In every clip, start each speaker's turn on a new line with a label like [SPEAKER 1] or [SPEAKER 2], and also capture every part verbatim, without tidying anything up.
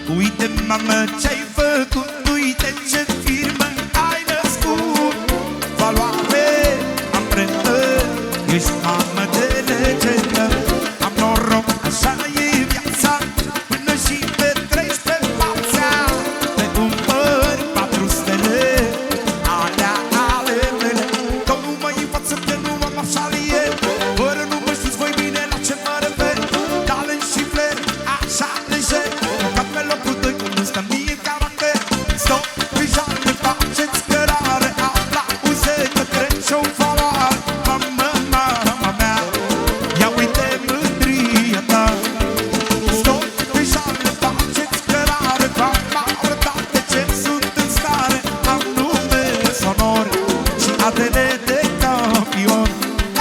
[SPEAKER 1] Uite, mamă, ce-ai făcut, uite ce firmă ai născut. Valoare, amprentă, ești mamă de legendă. Am noroc, așa e viața, până și petreci pe fața. Pe umări patru stele, alea ale mele. Că nu mă învață că nu am așa e, fără nu mă știți voi bine la ce mă refer. Talent și flair, așa lejer, ca pe locul doi, nu stă mie în caracter. Stop, deja ne faceți cărare, aplauze că trece-o valoare. Mamă, mama mea, ia uite mândria ta. Stop, deja ne faceți cărare, v-am arătat de ce sunt în stare. Am nume sonor și A D N de campion.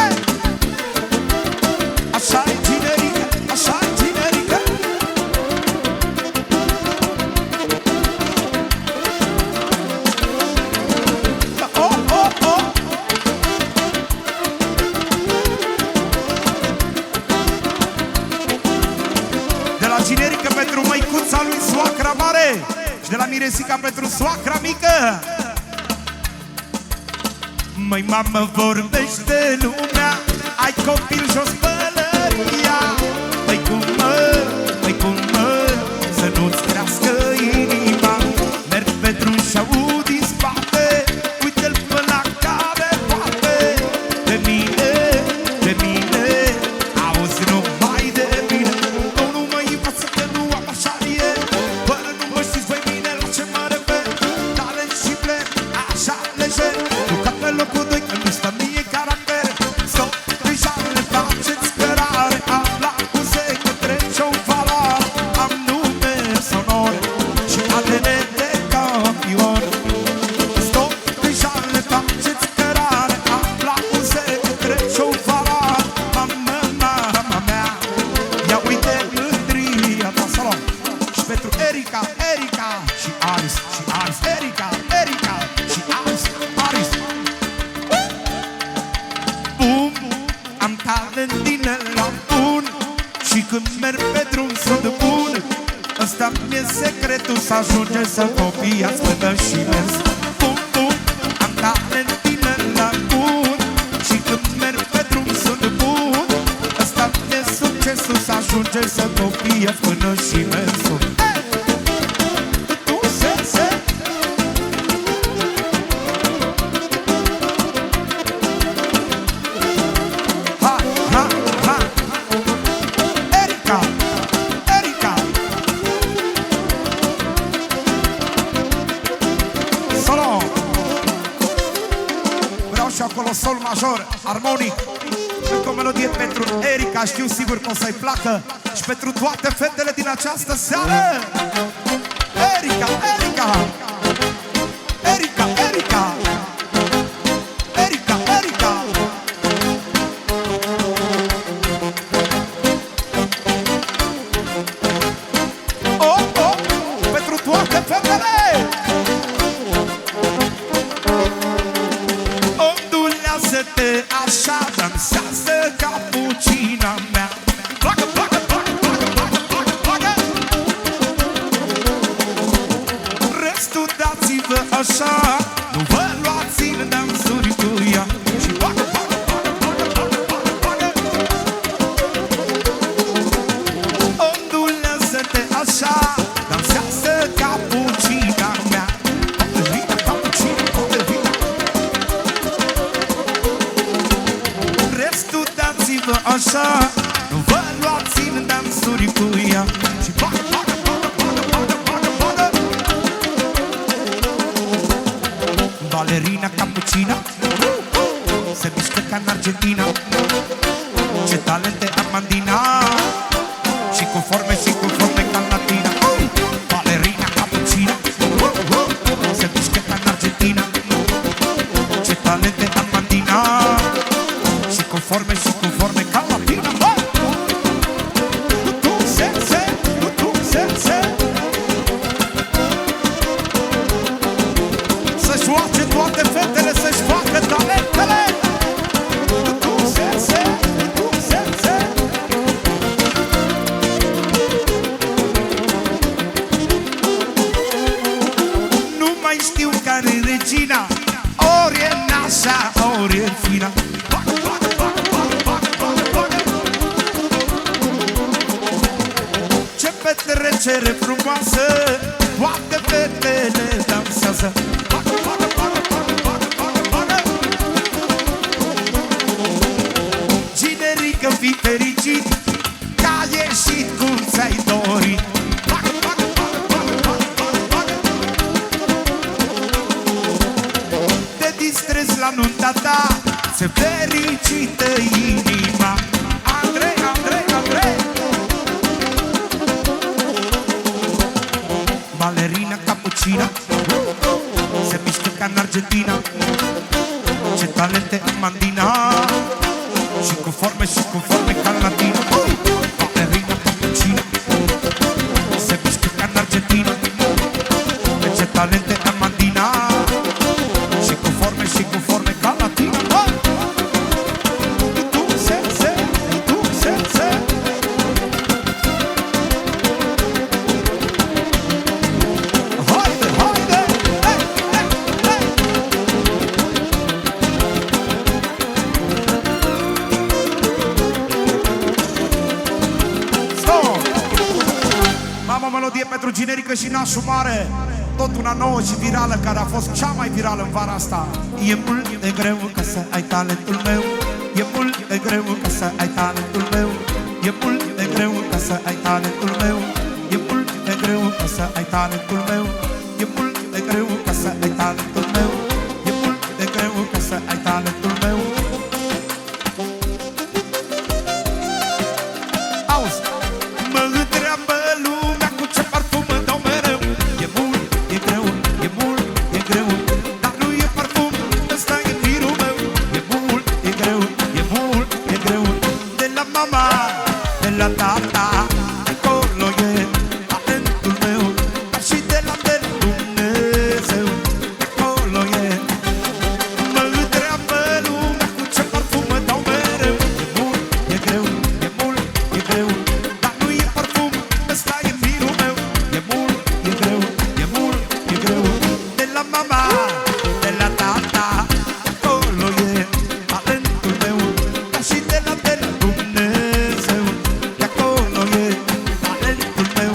[SPEAKER 1] Așa-i generică, așa-i generică. Oh, oh, oh. De la generică pentru măicuța lui soacra mare și de la Miresica pentru soacra mică. Măi, mamă, vorbește lumea, ai copil jos pălăria. Măi, cum mă, măi, cum mă, să nu-ți crească inima. Merg pe drum și aud din spate, uite-l pe la care poate. De mine, de mine, auzi numai de mine. Nu, nu mă învață că nu am așa e, fără nu mă știți voi bine la ce mă refer. Talent și flair, așa lejer, jucat pe locul doi, că nu stă mie în caracter. Stop, deja ne faceți cărare, aplauze că trece-o valoare. Am nume sonor și A D N de campion. Stop, deja ne faceți cărare, aplauze că trece-o valoare. Mamă, mama mea, ia uite mândria ta. Salut! Și pentru Erica, Erica și Aris, și Aris, Erica, Erica și Aris, Aris. Bum, am talent din ăla bun și când merg pe drum sunt bun. Ăsta mi-e secretul să ajunge să copiați până și mers. Bum, bum, am talent din ăla bun și când merg pe drum sunt bun. Ăsta mi-e succesul să ajunge să copiați până și mersul. Acolo sol major, armonic. Încă o melodie pentru Erica, știu sigur că o să-i placă. Și pentru toate fetele din această seară. Erica, Erica, Erica, Erica, Erica, Erica. Oh, oh, pentru toate fetele. Ondulează-te așa, dansează capucina mea. Placă, placă, placă, placă, placă, placă, placă. Restul dați-vă așa, nu vă luați în dansuri cu ea. Și placă, placă, placă, placă, placă, placă, placă. Ondulează-te așa, dansează capucina mea. Capucina, capucina, capucina. Restul dați-vă așa, nu vă luați în dansuri cu ea. Și bagă, bagă, bagă, bagă, bagă, bagă, bagă. Balerina capucina se mișcă ca în Argentina. Ce talente Amandina, și cu forme și cu forme ca în Latina. Balerina capucina se mișcă ca în Argentina. Ce talente Amandina, și cu forme și cu forme ca latina. Tu se, se, tu se, se. Să-și joace toate fetele, să-și facă talentele. Tu se, se, tu se, se. petrecere frumoasă, toate fetele dansează. Bagă, bagă, bagă, bagă, bagă, bagă, bagă. Ginerică, fii fericit, că ai ieșit cum ți-ai dorit. Bagă, bagă, bagă, bagă, bagă, bagă, bagă. Te distrezi la nunta ta, se fericită inima. Andrei, Andrei, Andrei. Balerina cappuccina, se mișcă ca în Argentina. Ce talente în Mandina, și cu forme, și cu forme ca în Latina. Balerina cappuccina, se mișcă ca în Argentina. Ce talente în Mandina, și cu forme, și cu forme ca în Latina. Pentru Ginerică și Nașul Mare, tot una nouă și virală, care a fost cea mai virală în vara asta. E mult de greu ca să ai talentul meu, e mult de greu ca să ai talentul meu, e mult de greu ca să ai talentul meu, e mult de greu ca să ai talentul meu, e mult de greu ca să ai talentul meu, e mult de greu ca să ai talentul meu. Auzi, mă întreabă lumea cu ce parfum îmi dau mereu. E mult, e greu, e mult, e greu, dar nu e parfum, ăsta e firul meu. E mult, e greu, e mult, e greu, de la mama, de la tata, acolo e talentul meu, dar și de la de Dumnezeu, acolo e. Mă întreabă lumea cu ce parfum îmi dau mereu. E mult, e greu, e mult, e greu, dar nu e parfum, ăsta e firul meu. E mult, e greu, e mult, e greu, de la mama, de la tata, acolo e talentul meu, dar și de la de la Dumnezeu, de acolo e talentul meu.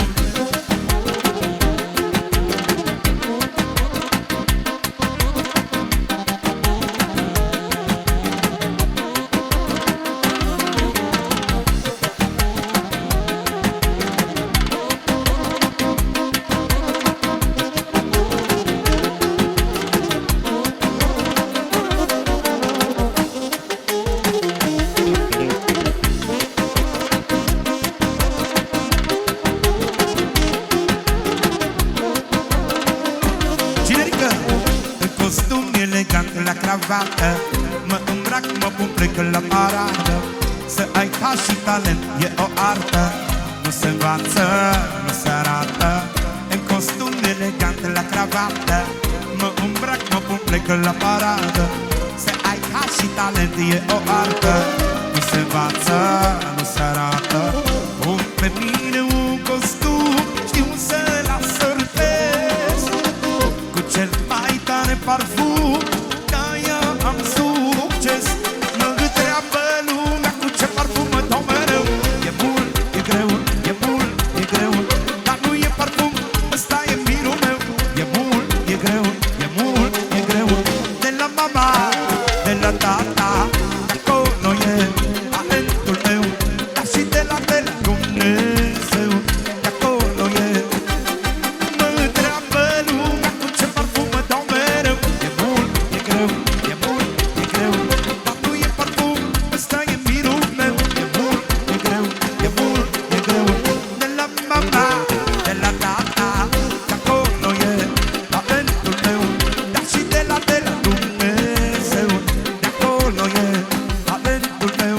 [SPEAKER 1] Ginerică, în costum elegant, la cravată, mă îmbrac, mă pun, plec la paradă. Să ai ca și talent e o artă, nu se învață, nu se arată. În costum elegant, la cravată, mă îmbrac, mă pun, plec la paradă. Să ai ca și talent e o artă, nu se învață, nu se arată. Pun pe mine un costum, știu să-l asortez cu cel mai tare parfum, de-aia am succes. Mă întreabă lumea cu ce parfum mă dau mereu. E mult, e greu, e mult, e greu, dar nu e parfum, ăsta e firul meu. E mult, e greu, e mult, e greu, de la mama, de la tata, acolo e talentul meu, dar și de la de la Dumnezeu, de acolo e. Mă întreabă lumea cu ce parfum mă dau mereu. E mult, e greu, e mult, e greu, dar nu e parfum, ăsta e firul meu. E mult, e greu, e mult, e greu, de la mama, de la tata, de acolo e talentul meu, dar și de la de la Dumnezeu, de acolo e talentul meu.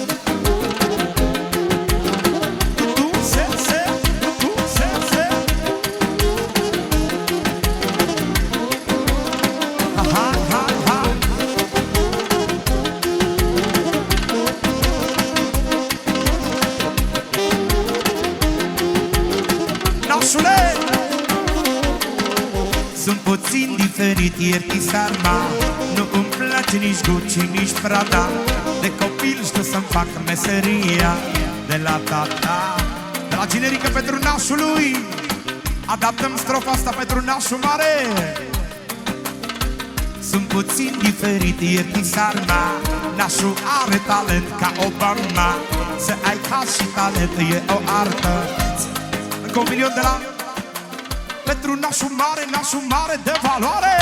[SPEAKER 1] Tu se, se, tu se, se. Ha, ha, ha, ha. Nașule! Sunt puțin diferit, ierti sarma, nu îmi place nici Gucci, nici Prada. De copil știu să-mi fac meseria, de la tata, de la generică pentru nașul lui. Adaptăm strofa asta pentru nașul mare. Sunt puțin diferit, e pisarma. Nașul are talent ca Obama. Să ai ca și talent e o artă. Încă un milion de la pentru nașul mare, nașul mare de valoare.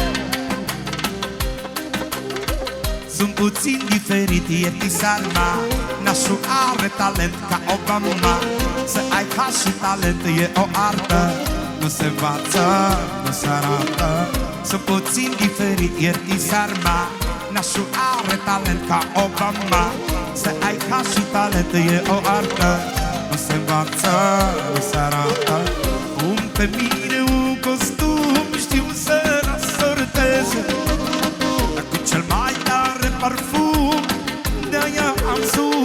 [SPEAKER 1] Sunt puțin diferit, e pisarma. Nașul are talent ca Obama. Să ai ca și talent e o artă. Nu se învață, nu se arată. Sunt puțin diferit, ierti sarma. Nașul are talent ca Obama. Să ai ca și talent e o artă. Nu se învață, nu se arată. Cum pe mine un costum știu să rasortez, cu cel mai tare parfum, de-aia am sus.